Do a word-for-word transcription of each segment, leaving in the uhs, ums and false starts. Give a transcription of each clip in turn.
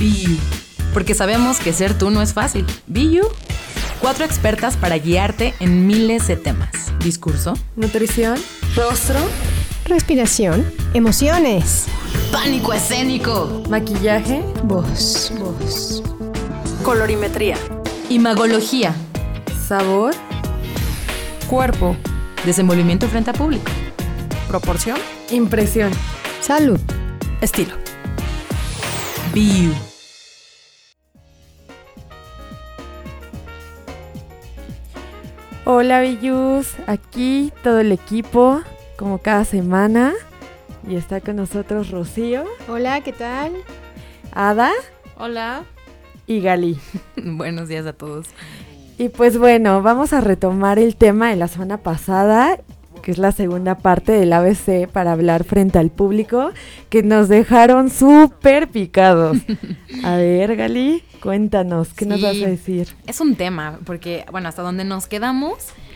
Be You. Porque sabemos que ser tú no es fácil. Be You. Cuatro expertas para guiarte en miles de temas. Discurso, nutrición, rostro, respiración, emociones, pánico escénico, maquillaje, voz, voz, colorimetría, imagología, sabor, cuerpo, desenvolvimiento frente a público, proporción, impresión, salud, estilo. Be You. Hola Billus, aquí todo el equipo, como cada semana, y está con nosotros Rocío. Hola, ¿qué tal? Ada. Hola. Y Gali. Buenos días a todos. Y pues bueno, vamos a retomar el tema de la semana pasada, que es la segunda parte del A B C para hablar frente al público, que nos dejaron súper picados. A ver, Gali, cuéntanos, ¿qué sí, nos vas a decir? Es un tema, porque, bueno, hasta donde nos quedamos,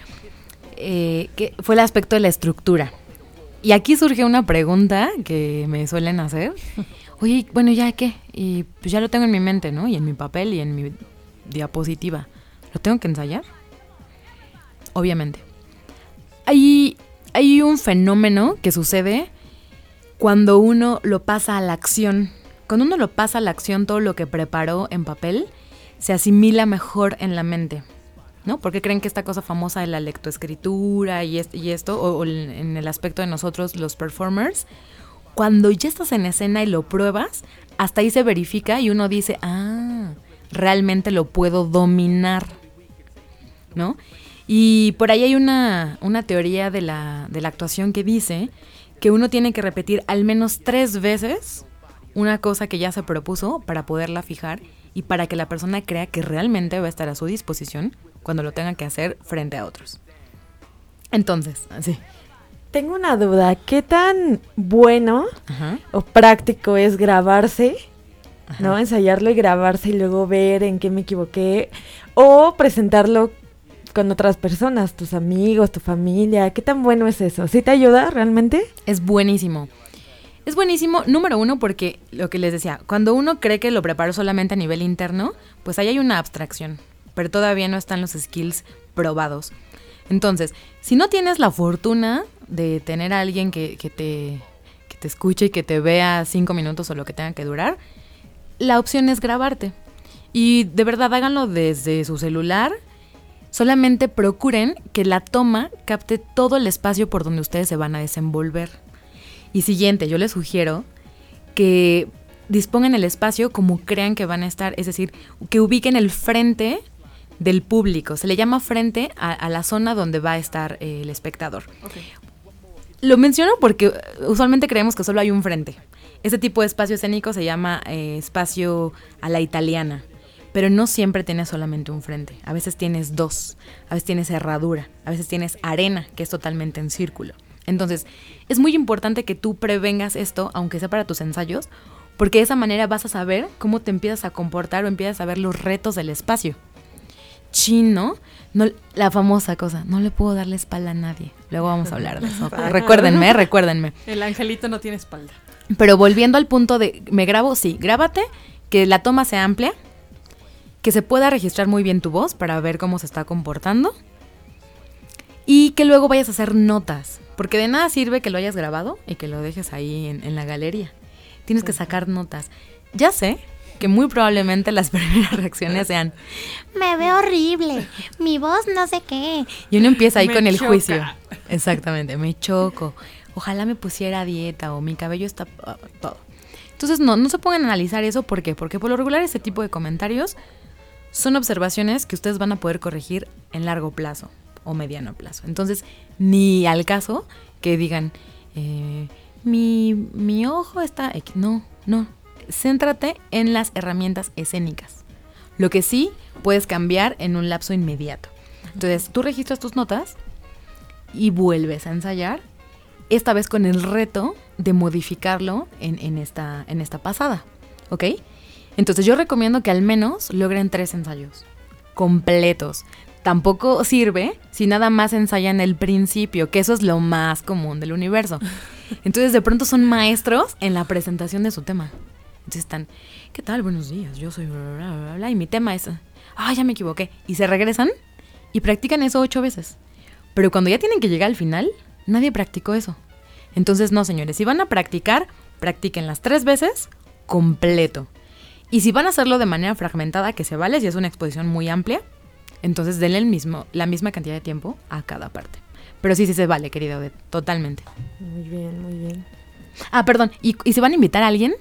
eh, que fue el aspecto de la estructura. Y aquí surge una pregunta que me suelen hacer. Oye, bueno, ¿ya qué? Y pues ya lo tengo en mi mente, ¿no? Y en mi papel y en mi diapositiva. ¿Lo tengo que ensayar? Obviamente. Hay, hay un fenómeno que sucede cuando uno lo pasa a la acción. Cuando uno lo pasa a la acción, todo lo que preparó en papel se asimila mejor en la mente, ¿no? Porque creen que esta cosa famosa de la lectoescritura y, est- y esto, o, o en el aspecto de nosotros los performers, cuando ya estás en escena y lo pruebas, hasta ahí se verifica y uno dice, ah, realmente lo puedo dominar, ¿no? Y por ahí hay una, una teoría de la, de la actuación que dice que uno tiene que repetir al menos tres veces una cosa que ya se propuso para poderla fijar y para que la persona crea que realmente va a estar a su disposición cuando lo tenga que hacer frente a otros. Entonces, así. Tengo una duda, ¿qué tan bueno Ajá. o práctico es grabarse, Ajá. ¿no? Ensayarlo y grabarse y luego ver en qué me equivoqué, o presentarlo con otras personas, tus amigos, tu familia? ¿Qué tan bueno es eso? ¿Sí te ayuda realmente? Es buenísimo. Es buenísimo, número uno, porque lo que les decía, cuando uno cree que lo preparó solamente a nivel interno, pues ahí hay una abstracción, pero todavía no están los skills probados. Entonces, si no tienes la fortuna de tener a alguien que, que, te, que te escuche y que te vea cinco minutos o lo que tenga que durar, la opción es grabarte. Y de verdad háganlo desde su celular. Solamente procuren que la toma capte todo el espacio por donde ustedes se van a desenvolver. Y siguiente, yo les sugiero que dispongan el espacio como crean que van a estar, es decir, que ubiquen el frente del público. Se le llama frente a, a la zona donde va a estar eh, el espectador. Okay. Lo menciono porque usualmente creemos que solo hay un frente. Ese tipo de espacio escénico se llama eh, espacio a la italiana. Pero no siempre tienes solamente un frente. A veces tienes dos, a veces tienes herradura, a veces tienes arena, que es totalmente en círculo. Entonces, es muy importante que tú prevengas esto, aunque sea para tus ensayos, porque de esa manera vas a saber cómo te empiezas a comportar o empiezas a ver los retos del espacio. Chino, no, la famosa cosa, no le puedo dar la espalda a nadie. Luego vamos a hablar de eso. recuérdenme, recuérdenme. El angelito no tiene espalda. Pero volviendo al punto de, ¿me grabo? Sí, grábate, que la toma sea amplia, que se pueda registrar muy bien tu voz para ver cómo se está comportando y que luego vayas a hacer notas, porque de nada sirve que lo hayas grabado y que lo dejes ahí en, en la galería. Tienes que sacar notas. Ya sé que muy probablemente las primeras reacciones sean, me veo horrible, mi voz no sé qué. Y uno empieza ahí me con el choca. juicio. Exactamente, me choco. Ojalá me pusiera a dieta o mi cabello está... Uh, todo. Entonces no, no se pongan a analizar eso. ¿Por qué? Porque por lo regular ese tipo de comentarios son observaciones que ustedes van a poder corregir en largo plazo o mediano plazo. Entonces, ni al caso que digan, eh, mi, mi ojo está... No, no. Céntrate en las herramientas escénicas. Lo que sí puedes cambiar en un lapso inmediato. Entonces, tú registras tus notas y vuelves a ensayar, esta vez con el reto de modificarlo en, en, esta, en esta pasada. ¿Ok? Entonces yo recomiendo que al menos logren tres ensayos completos. Tampoco sirve si nada más ensayan el principio, que eso es lo más común del universo. Entonces de pronto son maestros en la presentación de su tema. Entonces están, ¿qué tal? Buenos días, yo soy bla, bla, bla, bla, y mi tema es, ah, ya me equivoqué. Y se regresan y practican eso ocho veces. Pero cuando ya tienen que llegar al final, nadie practicó eso. Entonces, no, señores, si van a practicar, practiquen las tres veces completo. Y si van a hacerlo de manera fragmentada, que se vale, si es una exposición muy amplia, entonces denle el mismo, la misma cantidad de tiempo a cada parte. Pero sí, sí se vale, querida Odette, totalmente. Muy bien, muy bien. Ah, perdón, y, y si van a invitar a alguien,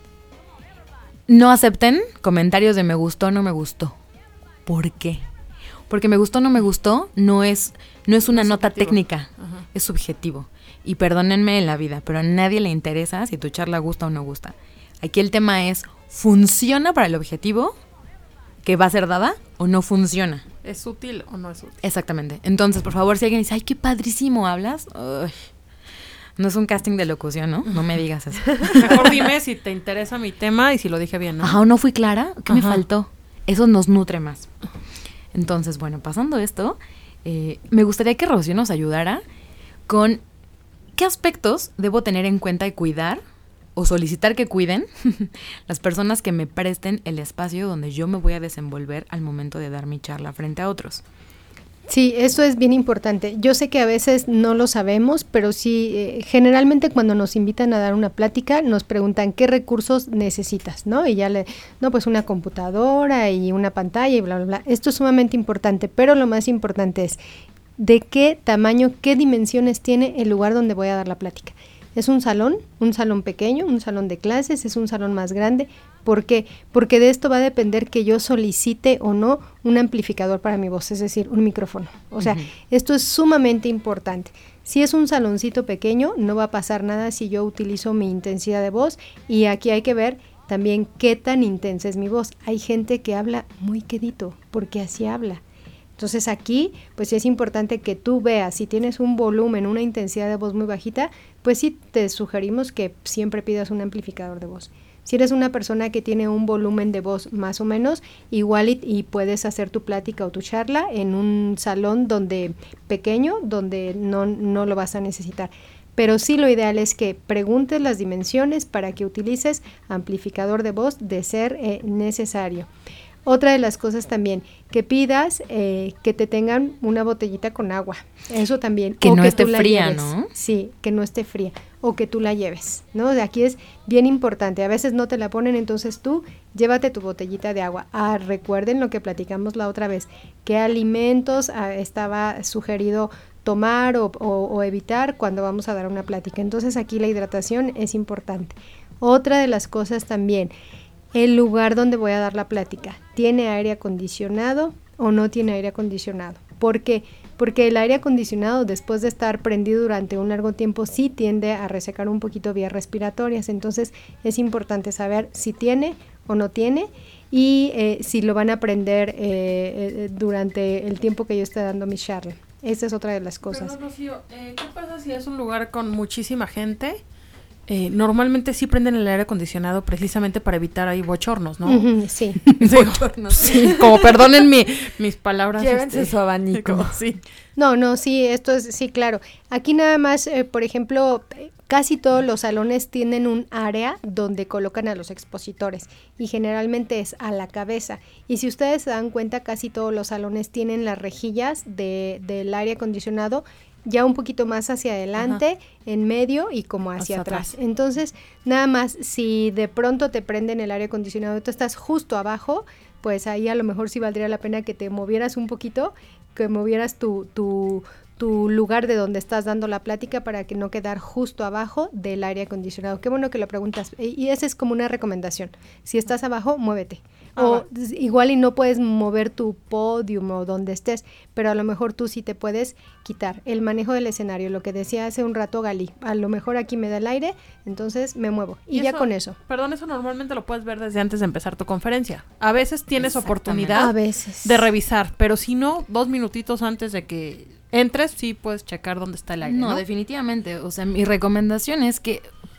no acepten comentarios de me gustó o no me gustó. ¿Por qué? Porque me gustó o no me gustó no es, no es una Es nota subjetivo. técnica, Ajá. es subjetivo. Y perdónenme en la vida, pero a nadie le interesa si tu charla gusta o no gusta. Aquí el tema es, ¿funciona para el objetivo que va a ser dada o no funciona? ¿Es útil o no es útil? Exactamente. Entonces, por favor, si alguien dice, ay, qué padrísimo hablas, uy, no es un casting de locución, ¿no? No me digas eso. Mejor dime si te interesa mi tema y si lo dije bien, ¿no? Ajá, ¿o no fui clara? ¿Qué me Ajá. faltó? Eso nos nutre más. Entonces, bueno, pasando esto, eh, me gustaría que Rocío nos ayudara con qué aspectos debo tener en cuenta y cuidar o solicitar que cuiden las personas que me presten el espacio donde yo me voy a desenvolver al momento de dar mi charla frente a otros. Sí, eso es bien importante. Yo sé que a veces no lo sabemos, pero sí, eh, generalmente cuando nos invitan a dar una plática, nos preguntan qué recursos necesitas, ¿no? Y ya le, no, pues una computadora y una pantalla y bla, bla, bla. Esto es sumamente importante, pero lo más importante es de qué tamaño, qué dimensiones tiene el lugar donde voy a dar la plática. ¿Es un salón? ¿Un salón pequeño? ¿Un salón de clases? ¿Es un salón más grande? ¿Por qué? Porque de esto va a depender que yo solicite o no un amplificador para mi voz, es decir, un micrófono. O sea, Ujú. esto es sumamente importante. Si es un saloncito pequeño, no va a pasar nada si yo utilizo mi intensidad de voz. Y aquí hay que ver también qué tan intensa es mi voz. Hay gente que habla muy quedito, porque así habla. Entonces aquí, pues sí es importante que tú veas, si tienes un volumen, una intensidad de voz muy bajita, pues sí te sugerimos que siempre pidas un amplificador de voz. Si eres una persona que tiene un volumen de voz más o menos, igual y, y puedes hacer tu plática o tu charla en un salón donde pequeño, donde no, no lo vas a necesitar. Pero sí lo ideal es que preguntes las dimensiones para que utilices amplificador de voz de ser eh, necesario. Otra de las cosas también, que pidas eh, que te tengan una botellita con agua. Eso también. Que o no esté tú la fría, lleves. ¿no? Sí, que no esté fría. O que tú la lleves, ¿no? De aquí es bien importante. A veces no te la ponen, entonces tú llévate tu botellita de agua. Ah, recuerden lo que platicamos la otra vez. ¿Qué alimentos ah, estaba sugerido tomar o, o, o evitar cuando vamos a dar una plática? Entonces aquí la hidratación es importante. Otra de las cosas también, el lugar donde voy a dar la plática, ¿tiene aire acondicionado o no tiene aire acondicionado? ¿Por qué? Porque el aire acondicionado, después de estar prendido durante un largo tiempo, sí tiende a resecar un poquito vías respiratorias. Entonces es importante saber si tiene o no tiene y eh, si lo van a prender eh, eh, durante el tiempo que yo esté dando mi charla. Esa es otra de las cosas. Perdón, Rocío, eh, ¿qué pasa si es un lugar con muchísima gente? Eh, normalmente sí prenden el aire acondicionado precisamente para evitar ahí bochornos, ¿no? Ujú, sí. Sí, sí, como perdonen mi, mis palabras. Llévense este, su abanico. como, sí. No, no, sí, esto es, sí, claro. Aquí nada más, eh, por ejemplo, eh, casi todos los salones tienen un área donde colocan a los expositores y generalmente es a la cabeza. Y si ustedes se dan cuenta, casi todos los salones tienen las rejillas de, del aire acondicionado ya un poquito más hacia adelante, ajá, en medio y como hacia, hacia atrás. atrás. Entonces, nada más, si de pronto te prenden el aire acondicionado y tú estás justo abajo, pues ahí a lo mejor sí valdría la pena que te movieras un poquito, que movieras tu, tu, tu lugar de donde estás dando la plática para que no quedar justo abajo del aire acondicionado. Qué bueno que lo preguntas. Y esa es como una recomendación. Si estás abajo, muévete. Ah, o igual y no puedes mover tu podium o donde estés, pero a lo mejor tú sí te puedes quitar el manejo del escenario, lo que decía hace un rato Gali, a lo mejor aquí me da el aire, entonces me muevo y, y ya eso, con eso. Perdón, eso normalmente lo puedes ver desde antes de empezar tu conferencia. A veces tienes oportunidad a veces. de revisar, pero si no, dos minutitos antes de que entres, sí puedes checar dónde está el aire, ¿no? No, definitivamente, o sea, mi recomendación es que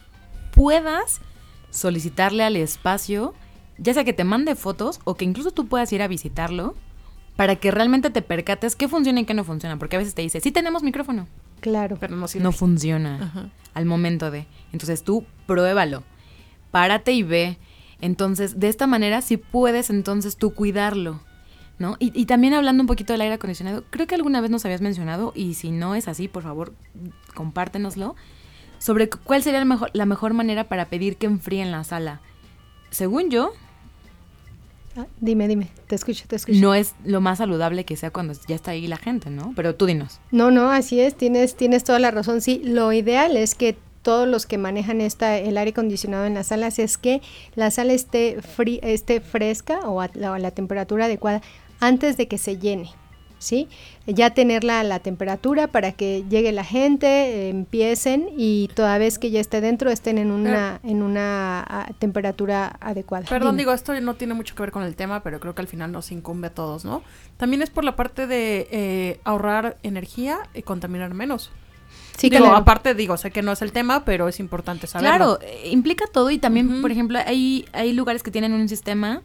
puedas solicitarle al espacio, ya sea que te mande fotos o que incluso tú puedas ir a visitarlo para que realmente te percates qué funciona y qué no funciona. Porque a veces te dice, sí tenemos micrófono. Claro. Pero no, no funciona. Ajá. Al momento de. Entonces tú pruébalo. Párate y ve Entonces, de esta manera sí puedes entonces tú cuidarlo, ¿no? Y, y también hablando un poquito del aire acondicionado, creo que alguna vez nos habías mencionado, y si no es así, por favor, compártenoslo, sobre cuál sería la mejor, la mejor manera para pedir que enfríen la sala. Según yo, Ah, dime, dime, te escucho, te escucho. no es lo más saludable que sea cuando ya está ahí la gente, ¿no? Pero tú dinos. No, no, así es, tienes, tienes toda la razón. Sí, lo ideal es que todos los que manejan esta, el aire acondicionado en las salas es que la sala esté, fri- esté fresca o a la, a la temperatura adecuada antes de que se llene, ¿sí? Ya tenerla a la temperatura para que llegue la gente, eh, empiecen y toda vez que ya esté dentro estén en una, en una a, temperatura adecuada. Perdón, Dime. digo, esto no tiene mucho que ver con el tema, pero creo que al final nos incumbe a todos, ¿no? También es por la parte de eh, ahorrar energía y contaminar menos. Sí, Digo, claro. aparte, digo, sé que no es el tema, pero es importante saberlo. Claro, eh, implica todo y también, Ujú. por ejemplo, hay, hay lugares que tienen un sistema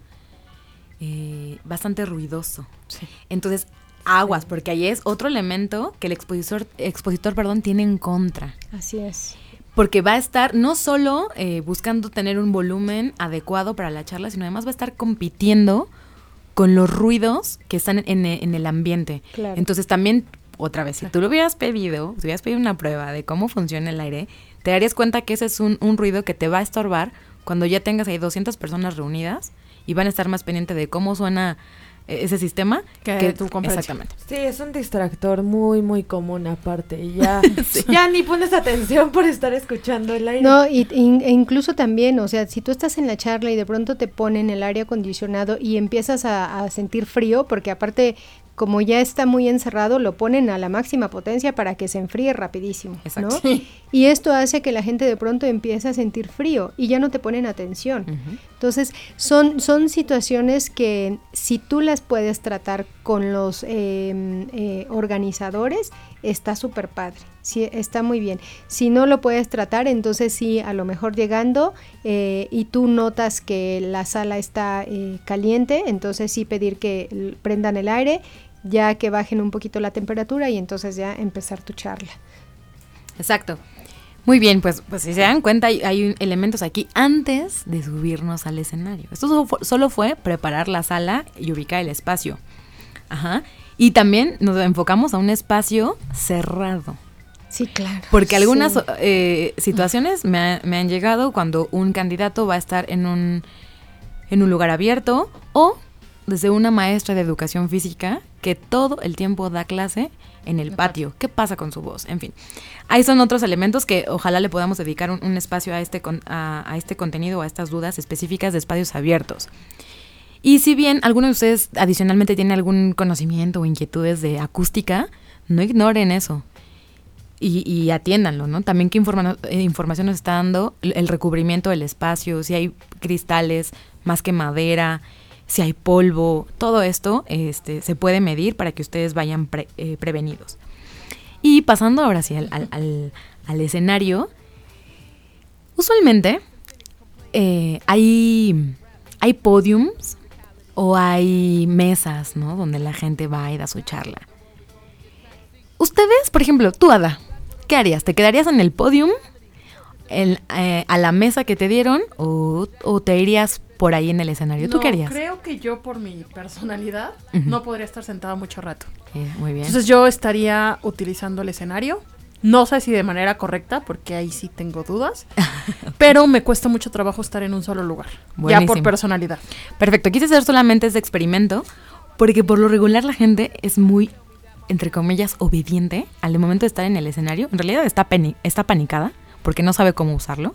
eh, bastante ruidoso. Sí. Entonces, aguas, porque ahí es otro elemento que el expositor, expositor perdón, tiene en contra. Así es. Porque va a estar no solo eh, buscando tener un volumen adecuado para la charla, sino además va a estar compitiendo con los ruidos que están en, en el ambiente. Claro. Entonces también, otra vez, si tú lo hubieras pedido, si hubieras pedido una prueba de cómo funciona el aire, te darías cuenta que ese es un, un ruido que te va a estorbar cuando ya tengas ahí doscientas personas reunidas y van a estar más pendientes de cómo suena eh, ese sistema Que tu conferencia. exactamente. Sí, es un distractor muy, muy común aparte. Y ya, ya ni pones atención por estar escuchando el aire. No, y, in- e incluso también, o sea, si tú estás en la charla y de pronto te ponen el aire acondicionado y empiezas a, a sentir frío, porque aparte, como ya está muy encerrado, lo ponen a la máxima potencia para que se enfríe rapidísimo, Exacto. ¿no? Sí. Y esto hace que la gente de pronto empiece a sentir frío y ya no te ponen atención. Ujú. Entonces, son, son situaciones que si tú las puedes tratar con los eh, eh, organizadores, está súper padre, sí, está muy bien. Si no lo puedes tratar, entonces sí, a lo mejor llegando eh, y tú notas que la sala está eh, caliente, entonces sí pedir que l- prendan el aire, ya que bajen un poquito la temperatura y entonces ya empezar tu charla. Exacto. Muy bien, pues, pues si se dan cuenta, hay, hay un- elementos aquí antes de subirnos al escenario. Esto solo fue, solo fue preparar la sala y ubicar el espacio. Ajá. Y también nos enfocamos a un espacio cerrado. Sí, claro. Porque algunas Sí. eh, situaciones me, ha- me han llegado cuando un candidato va a estar en un, en un lugar abierto o desde una maestra de educación física que todo el tiempo da clase en el patio. ¿Qué pasa con su voz? En fin, ahí son otros elementos que ojalá le podamos dedicar un, un espacio a este, con, a, a este contenido, a estas dudas específicas de espacios abiertos. Y si bien alguno de ustedes adicionalmente tiene algún conocimiento o inquietudes de acústica, no ignoren eso. Y, y atiéndanlo, ¿no? También qué informa- eh, información nos está dando el, el recubrimiento del espacio, si hay cristales más que madera, si hay polvo, todo esto este, se puede medir para que ustedes vayan pre- eh, prevenidos. Y pasando ahora sí al, al, al, al escenario, usualmente eh, hay, hay podiums o hay mesas, ¿no? Donde la gente va y da su charla. Ustedes, por ejemplo, tú, Ada, ¿qué harías? ¿Te quedarías en el podium, en, eh, a la mesa que te dieron, o, o te irías por ahí en el escenario? ¿Tú No, qué harías? creo que yo por mi personalidad Ujú. no podría estar sentada mucho rato. Eh, muy bien. Entonces yo estaría utilizando el escenario. No sé si de manera correcta, porque ahí sí tengo dudas. Pero me cuesta mucho trabajo estar en un solo lugar. Ya Buenísimo. por personalidad. Perfecto, quise hacer solamente este experimento porque por lo regular la gente es muy, entre comillas, obediente al momento de estar en el escenario. En realidad está, peni- está panicada porque no sabe cómo usarlo.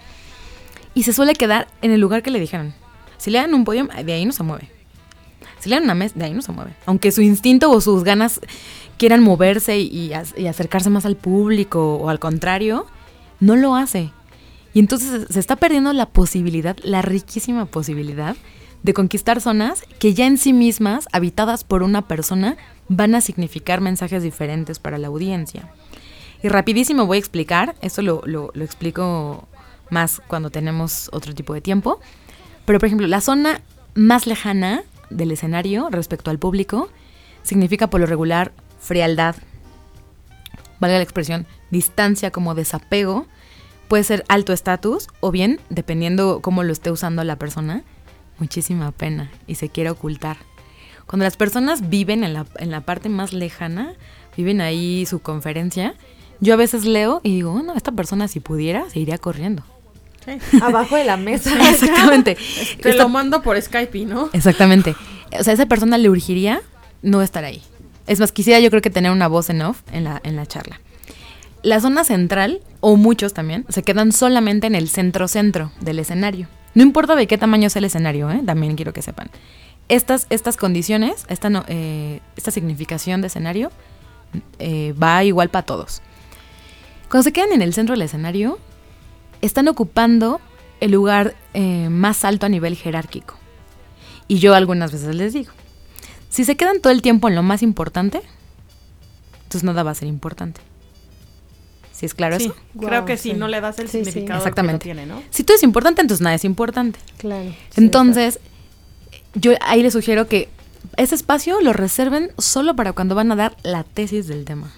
Y se suele quedar en el lugar que le dijeron. Si le dan un podio, de ahí no se mueve. Si le dan una mesa, de ahí no se mueve. Aunque su instinto o sus ganas quieran moverse y, y ac- y acercarse más al público o al contrario, no lo hace. Y entonces se está perdiendo la posibilidad, la riquísima posibilidad de conquistar zonas que ya en sí mismas, habitadas por una persona, van a significar mensajes diferentes para la audiencia. Y rapidísimo voy a explicar, esto lo, lo, lo explico más cuando tenemos otro tipo de tiempo, pero por ejemplo, la zona más lejana del escenario respecto al público significa por lo regular frialdad, valga la expresión, distancia como desapego, puede ser alto estatus o bien, dependiendo cómo lo esté usando la persona, muchísima pena y se quiere ocultar. Cuando las personas viven en la, en la parte más lejana, viven ahí su conferencia, yo a veces leo y digo, bueno, esta persona si pudiera, se iría corriendo. Sí. Abajo de la mesa. Exactamente. Te Esta- lo mando por Skype, ¿no? Exactamente. O sea, esa persona le urgiría no estar ahí. Es más, quisiera yo creo que tener una voz en off en la, en la charla. La zona central, o muchos también, se quedan solamente en el centro-centro del escenario. No importa de qué tamaño sea el escenario, ¿eh? También quiero que sepan. Estas, estas condiciones, esta, no- eh, esta significación de escenario, eh, va igual para todos. Cuando se quedan en el centro del escenario, están ocupando el lugar eh, más alto a nivel jerárquico. Y yo algunas veces les digo, si se quedan todo el tiempo en lo más importante, entonces nada va a ser importante. ¿Sí es claro Sí, eso? creo Wow, que sí, sí. no le das el Sí, sí. significado Exactamente. que lo tiene, ¿no? Si todo es importante, entonces nada es importante. Claro. Entonces, yo ahí les sugiero que ese espacio lo reserven solo para cuando van a dar la tesis del tema,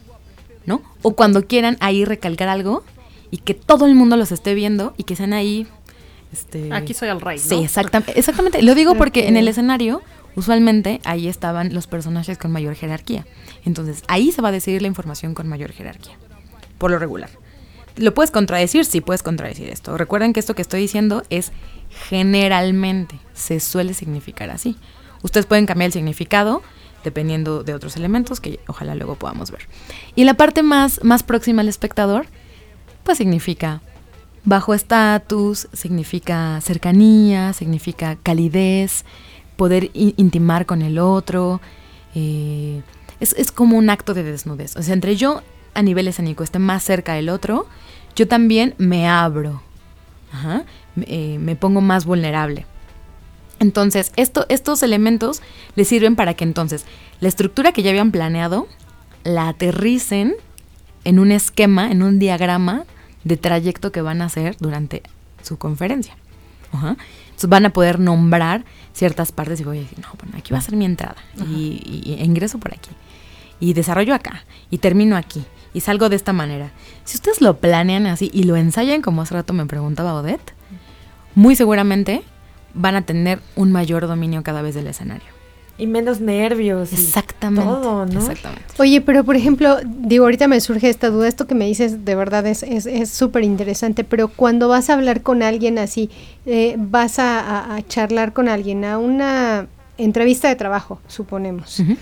¿no? O cuando quieran ahí recalcar algo y que todo el mundo los esté viendo y que sean ahí... Este, Aquí soy el rey, ¿no? Sí, exactamente. Exactamente. Lo digo porque Ok. en el escenario, usualmente, ahí estaban los personajes con mayor jerarquía. Entonces, ahí se va a decidir la información con mayor jerarquía, por lo regular. ¿Lo puedes contradecir? Sí, puedes contradecir esto. Recuerden que esto que estoy diciendo es generalmente, se suele significar así. Ustedes pueden cambiar el significado dependiendo de otros elementos que ojalá luego podamos ver. Y la parte más, más próxima al espectador, pues significa bajo estatus, significa cercanía, significa calidez, poder i- intimar con el otro. eh, es, es como un acto de desnudez. O sea, entre yo a nivel escénico esté más cerca del otro, yo también me abro. Ajá, me, eh, me pongo más vulnerable. Entonces, esto, estos elementos les sirven para que entonces la estructura que ya habían planeado la aterricen en un esquema, en un diagrama de trayecto que van a hacer durante su conferencia. Ajá. Entonces van a poder nombrar ciertas partes y voy a decir, no, bueno, aquí va a ser mi entrada y, y- y ingreso por aquí y desarrollo acá y termino aquí y salgo de esta manera. Si ustedes lo planean así y lo ensayan, como hace rato me preguntaba Odette, muy seguramente van a tener un mayor dominio cada vez del escenario. Y menos nervios. y Exactamente. todo, ¿no? Exactamente. Oye, pero por ejemplo, digo, ahorita me surge esta duda, esto que me dices de verdad es es es súper interesante, pero cuando vas a hablar con alguien así, eh, vas a, a- a charlar con alguien, a una entrevista de trabajo, suponemos, Ujú.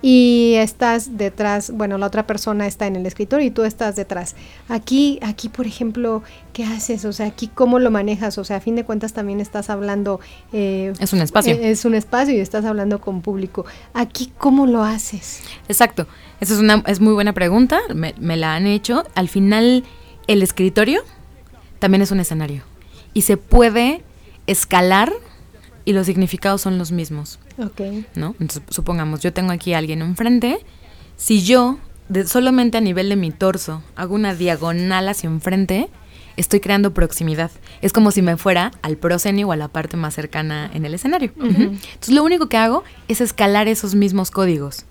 y estás detrás, bueno, la otra persona está en el escritorio y tú estás detrás. Aquí, aquí, por ejemplo, ¿qué haces? O sea, aquí, ¿cómo lo manejas? O sea, a fin de cuentas también estás hablando... eh, Es un espacio. eh, es un espacio y estás hablando con público. Aquí, ¿cómo lo haces? Exacto. Esa es una es muy buena pregunta. Me, me la han hecho. Al final, el escritorio también es un escenario. Y se puede escalar y los significados son los mismos, Ok. ¿no? Entonces, supongamos, yo tengo aquí a alguien enfrente. Si yo, de, solamente a nivel de mi torso, hago una diagonal hacia enfrente, estoy creando proximidad. Es como si me fuera al proscenio o a la parte más cercana en el escenario. Ujú. Ujú. Entonces, lo único que hago es escalar esos mismos códigos.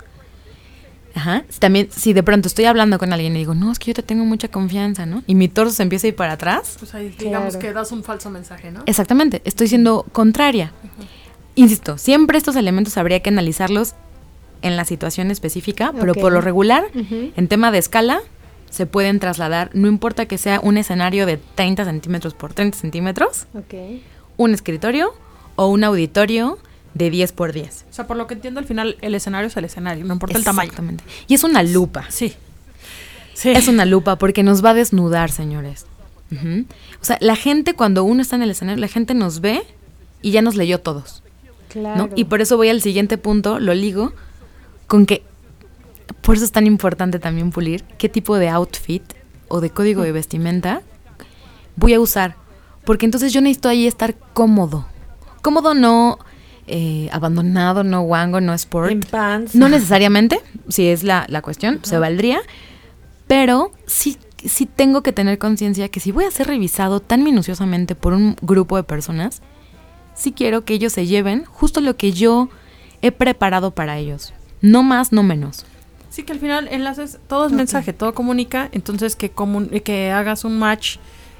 Ajá. También, si de pronto estoy hablando con alguien y digo, no, es que yo te tengo mucha confianza, ¿no? Y mi torso se empieza a ir para atrás. Pues ahí digamos Claro. que das un falso mensaje, ¿no? Exactamente, estoy siendo contraria. Insisto, siempre estos elementos habría que analizarlos en la situación específica, pero Ok. por lo regular, Ujú. en tema de escala, se pueden trasladar, no importa que sea un escenario de treinta centímetros por treinta centímetros, Ok. un escritorio o un auditorio de diez por diez. O sea, por lo que entiendo, al final el escenario es el escenario, no importa el tamaño. Exactamente. Y es una lupa. Sí. Sí. Es una lupa porque nos va a desnudar, señores. Ujú. O sea, la gente cuando uno está en el escenario, la gente nos ve y ya nos leyó todos, Claro. ¿no? Y por eso voy al siguiente punto, lo ligo con que, por eso es tan importante también pulir qué tipo de outfit o de código de vestimenta voy a usar. Porque entonces yo necesito ahí estar cómodo. Cómodo, no eh, abandonado, no guango, no sport. En pants. No necesariamente, si es la, la cuestión, se valdría, pero sí, sí tengo que tener conciencia que si voy a ser revisado tan minuciosamente por un grupo de personas, sí quiero que ellos se lleven justo lo que yo he preparado para ellos. No más, no menos. Sí, que al final enlaces, todo es mensaje, todo comunica, entonces que, comun- que hagas un match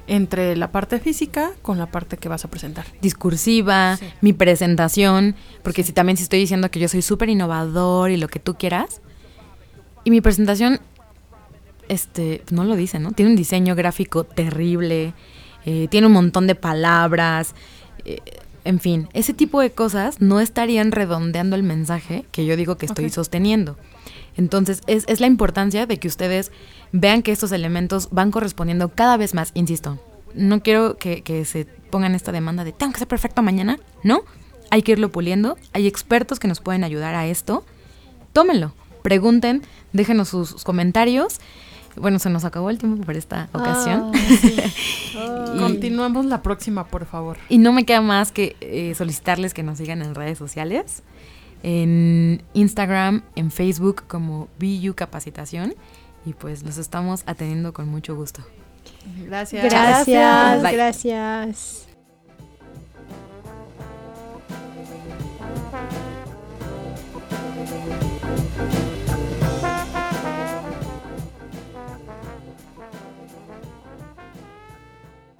entre la parte física con la parte que vas a presentar. Discursiva, sí. Mi presentación, porque sí. si también si estoy diciendo que yo soy súper innovador y lo que tú quieras, y mi presentación, este, no lo dice, ¿no? Tiene un diseño gráfico terrible, eh, tiene un montón de palabras, eh, en fin, ese tipo de cosas no estarían redondeando el mensaje que yo digo que estoy okay. sosteniendo. Entonces, es, es la importancia de que ustedes vean que estos elementos van correspondiendo cada vez más, insisto, no quiero que, que se pongan esta demanda de tengo que ser perfecto mañana, ¿no? Hay que irlo puliendo, hay expertos que nos pueden ayudar a esto, tómenlo, pregunten, déjenos sus, sus comentarios. Bueno, se nos acabó el tiempo por esta ocasión. Oh, sí. oh. y, Continuamos la próxima, por favor. Y no me queda más que eh, solicitarles que nos sigan en redes sociales, en Instagram, en Facebook como B U Capacitación, y pues los estamos atendiendo con mucho gusto. Gracias. Gracias, Bye. gracias.